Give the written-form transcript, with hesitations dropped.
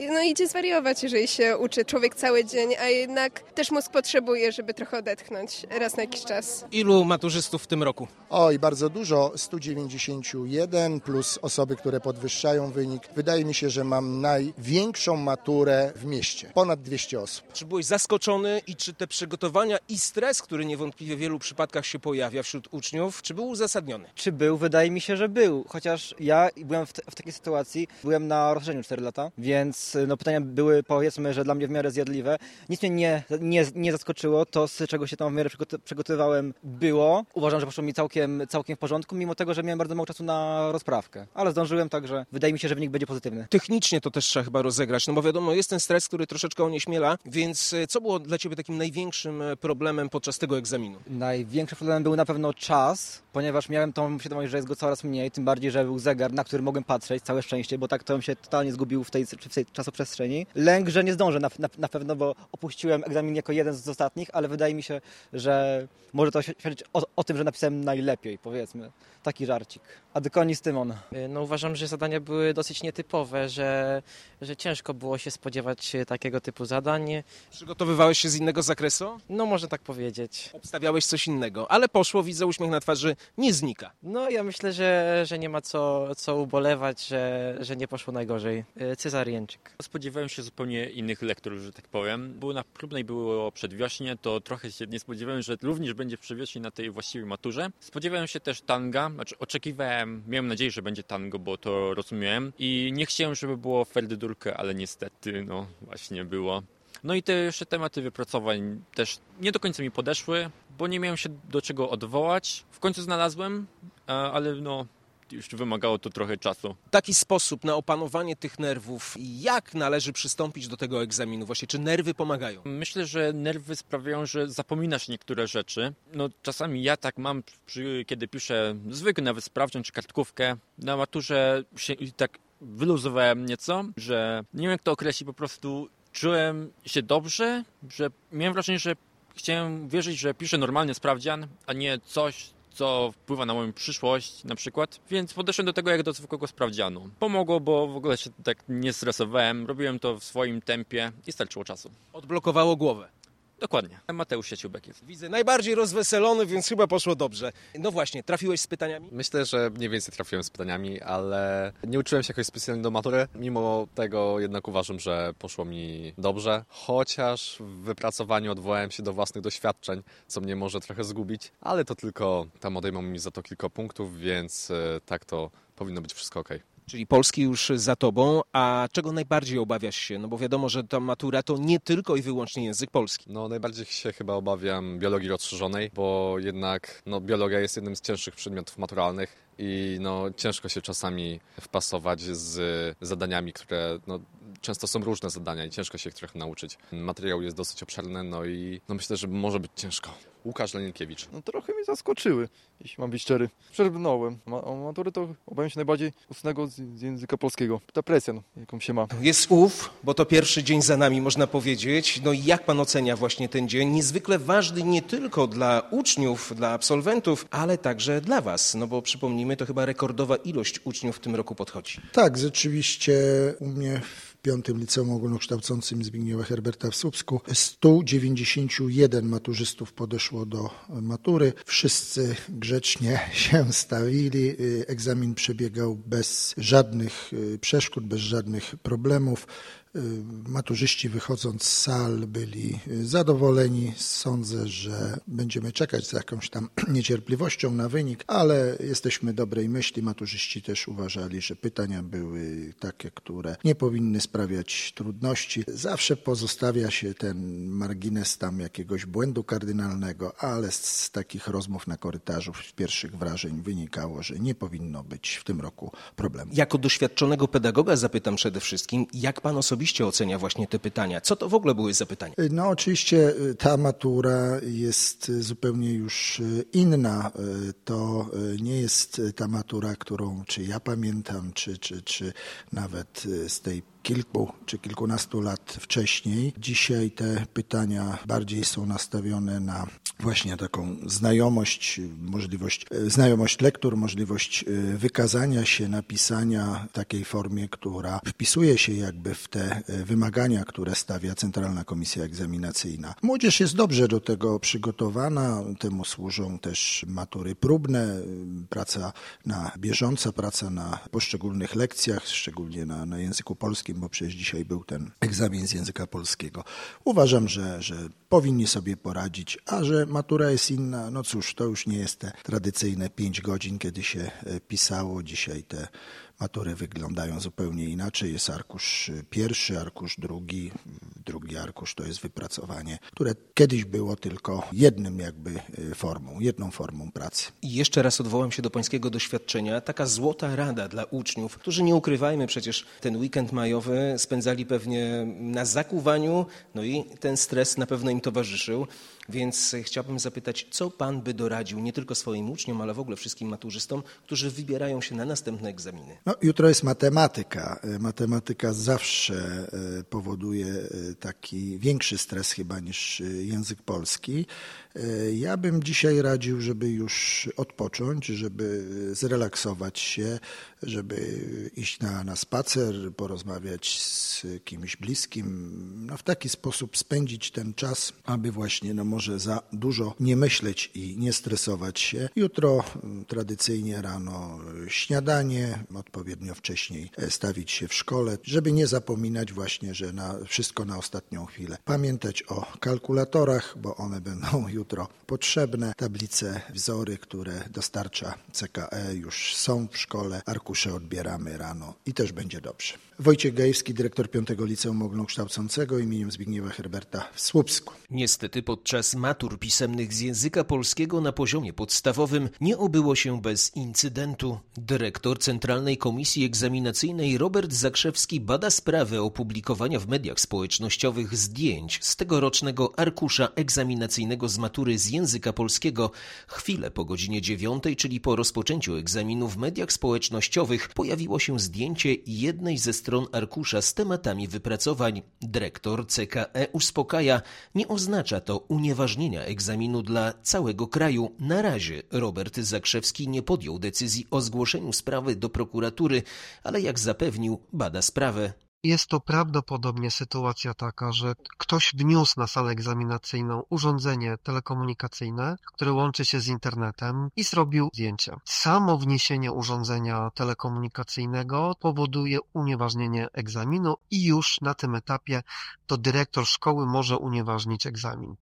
No idzie zwariować, jeżeli się uczy człowiek cały dzień, a jednak też mózg potrzebuje, żeby trochę odetchnąć raz na jakiś czas. Ilu maturzystów w tym roku? Oj, bardzo dużo, 191 plus osoby, które podwyższają wynik. Wydaje mi się, że mam największą maturę w mieście. Ponad 200 osób. Czy byłeś zaskoczony i czy te przygotowania i stres, który niewątpliwie w wielu przypadkach się pojawia wśród uczniów, czy był uzasadniony? Czy był? Wydaje mi się, że był. Chociaż ja byłem w takiej sytuacji, byłem na rozszerzeniu 4 lata, więc pytania były, powiedzmy, że dla mnie w miarę zjadliwe. Nic mnie nie zaskoczyło. To, z czego się tam w miarę przygotowywałem, było. Uważam, że poszło mi całkiem w porządku, mimo tego, że miałem bardzo mało czasu na rozprawkę. Ale zdążyłem, także wydaje mi się, że wynik będzie pozytywny. Technicznie to też trzeba chyba rozegrać, no bo wiadomo, jest ten stres, który troszeczkę onieśmiela, więc co było dla Ciebie takim największym problemem podczas tego egzaminu? Największym problemem był na pewno czas, ponieważ miałem tą świadomość, że jest go coraz mniej, tym bardziej, że był zegar, na który mogłem patrzeć, całe szczęście, bo tak to bym się totalnie zgubił w tej czasoprzestrzeni. Lęk, że nie zdążę na pewno, bo opuściłem egzamin jako jeden z ostatnich, ale wydaje mi się, że może to świadczyć o tym, że napisałem najlepiej, powiedzmy. Taki żarcik. Adykonis Tymon. No uważam, że zadania były dosyć nietypowe, że ciężko było się spodziewać takiego typu zadań. Przygotowywałeś się z innego zakresu? No można tak powiedzieć. Obstawiałeś coś innego, ale poszło, widzę, uśmiech na twarzy nie znika. No ja myślę, że nie ma co ubolewać, że nie poszło najgorzej. Cezary Jęczyk. Spodziewałem się zupełnie innych lektur, że tak powiem. Było na próbnej, było przedwiośnie, to trochę się nie spodziewałem, że również będzie w przedwiośnie na tej właściwej maturze. Spodziewałem się też tanga, oczekiwałem, miałem nadzieję, że będzie tango, bo to rozumiałem i nie chciałem, żeby było Ferdydurkę, ale niestety, no właśnie było. No i te jeszcze tematy wypracowań też nie do końca mi podeszły, bo nie miałem się do czego odwołać. W końcu znalazłem, ale no już wymagało to trochę czasu. Taki sposób na opanowanie tych nerwów, jak należy przystąpić do tego egzaminu? Właśnie, czy nerwy pomagają? Myślę, że nerwy sprawiają, że zapominasz niektóre rzeczy. No czasami ja tak mam, kiedy piszę zwykły nawet sprawdzian czy kartkówkę, na maturze się tak wyluzowałem nieco, że nie wiem jak to określić, po prostu czułem się dobrze, że miałem wrażenie, że chciałem wierzyć, że piszę normalny sprawdzian, a nie coś, co wpływa na moją przyszłość na przykład, więc podeszłem do tego jak do zwykłego sprawdzianu. Pomogło, bo w ogóle się tak nie stresowałem, robiłem to w swoim tempie i starczyło czasu. Odblokowało głowę. Dokładnie. Mateusz Sieciubek jest. Widzę, najbardziej rozweselony, więc chyba poszło dobrze. No właśnie, trafiłeś z pytaniami? Myślę, że mniej więcej trafiłem z pytaniami, ale nie uczyłem się jakoś specjalnie do matury. Mimo tego jednak uważam, że poszło mi dobrze. Chociaż w wypracowaniu odwołałem się do własnych doświadczeń, co mnie może trochę zgubić, ale to tylko tam odejmą mi za to kilka punktów, więc tak to powinno być wszystko okej. Czyli Polski już za tobą, a czego najbardziej obawiasz się? No bo wiadomo, że ta matura to nie tylko i wyłącznie język polski. No najbardziej się chyba obawiam biologii rozszerzonej, bo jednak biologia jest jednym z cięższych przedmiotów maturalnych i ciężko się czasami wpasować z zadaniami, które często są różne zadania i ciężko się ich trochę nauczyć. Materiał jest dosyć obszerny, i myślę, że może być ciężko. Łukasz Lenienkiewicz. Trochę mnie zaskoczyły, jeśli mam być szczery. Przebrnąłem. A matury to obawiam się najbardziej ustnego z języka polskiego. Ta presja, jaką się ma. Jest bo to pierwszy dzień za nami, można powiedzieć. No i jak pan ocenia właśnie ten dzień? Niezwykle ważny nie tylko dla uczniów, dla absolwentów, ale także dla was. No bo przypomnijmy, to chyba rekordowa ilość uczniów w tym roku podchodzi. Tak, rzeczywiście u mnie w 5. Liceum Ogólnokształcącym Zbigniewa Herberta w Słupsku 191 maturzystów podeszło do matury. Wszyscy grzecznie się stawili. Egzamin przebiegał bez żadnych przeszkód, bez żadnych problemów. Maturzyści wychodząc z sal byli zadowoleni. Sądzę, że będziemy czekać z jakąś tam niecierpliwością na wynik, ale jesteśmy dobrej myśli. Maturzyści też uważali, że pytania były takie, które nie powinny sprawiać trudności. Zawsze pozostawia się ten margines tam jakiegoś błędu kardynalnego, ale z takich rozmów na korytarzu, z pierwszych wrażeń wynikało, że nie powinno być w tym roku problemu. Jako doświadczonego pedagoga zapytam przede wszystkim, jak pan osobiście ocenia właśnie te pytania? Co to w ogóle były za pytania? Oczywiście ta matura jest zupełnie już inna. To nie jest ta matura, którą czy ja pamiętam, czy nawet z tej kilku czy kilkunastu lat wcześniej. Dzisiaj te pytania bardziej są nastawione na właśnie taką znajomość lektur, możliwość wykazania się, napisania w takiej formie, która wpisuje się jakby w te wymagania, które stawia Centralna Komisja Egzaminacyjna. Młodzież jest dobrze do tego przygotowana, temu służą też matury próbne, praca bieżąca, praca na poszczególnych lekcjach, szczególnie na języku polskim, bo przecież dzisiaj był ten egzamin z języka polskiego. Uważam, że powinni sobie poradzić, a że matura jest inna, no cóż, to już nie jest te tradycyjne 5 godzin, kiedy się pisało. Dzisiaj te matury wyglądają zupełnie inaczej. Jest arkusz pierwszy, arkusz drugi arkusz to jest wypracowanie, które kiedyś było tylko jedną formą pracy. I jeszcze raz odwołam się do pańskiego doświadczenia. Taka złota rada dla uczniów, którzy, nie ukrywajmy, przecież ten weekend majowy spędzali pewnie na zakuwaniu, no i ten stres na pewno im towarzyszył. Więc chciałbym zapytać, co pan by doradził nie tylko swoim uczniom, ale w ogóle wszystkim maturzystom, którzy wybierają się na następne egzaminy? No, jutro jest matematyka. Matematyka zawsze powoduje taki większy stres chyba niż język polski. Ja bym dzisiaj radził, żeby już odpocząć, żeby zrelaksować się, żeby iść na spacer, porozmawiać z kimś bliskim, no w taki sposób spędzić ten czas, aby właśnie może za dużo nie myśleć i nie stresować się. Jutro tradycyjnie rano śniadanie, odpowiednio wcześniej stawić się w szkole, żeby nie zapominać właśnie, że wszystko na ostatnią chwilę. Pamiętać o kalkulatorach, bo one będą jutro potrzebne. Tablice, wzory, które dostarcza CKE, już są w szkole. Arkusze odbieramy rano i też będzie dobrze. Wojciech Gajewski, dyrektor 5. Liceum Ogólnokształcącego imieniem Zbigniewa Herberta w Słupsku. Niestety podczas matur pisemnych z języka polskiego na poziomie podstawowym nie obyło się bez incydentu. Dyrektor Centralnej Komisji Egzaminacyjnej Robert Zakrzewski bada sprawę opublikowania w mediach społecznościowych zdjęć z tegorocznego arkusza egzaminacyjnego z matury z języka polskiego. Chwilę po godzinie 9, czyli po rozpoczęciu egzaminu, w mediach społecznościowych pojawiło się zdjęcie jednej ze stron arkusza z tematami wypracowań. Dyrektor CKE uspokaja, nie oznacza to unieważnienia egzaminu dla całego kraju. Na razie Robert Zakrzewski nie podjął decyzji o zgłoszeniu sprawy do prokuratury, ale jak zapewnił, bada sprawę. Jest to prawdopodobnie sytuacja taka, że ktoś wniósł na salę egzaminacyjną urządzenie telekomunikacyjne, które łączy się z internetem i zrobił zdjęcia. Samo wniesienie urządzenia telekomunikacyjnego powoduje unieważnienie egzaminu i już na tym etapie to dyrektor szkoły może unieważnić egzamin.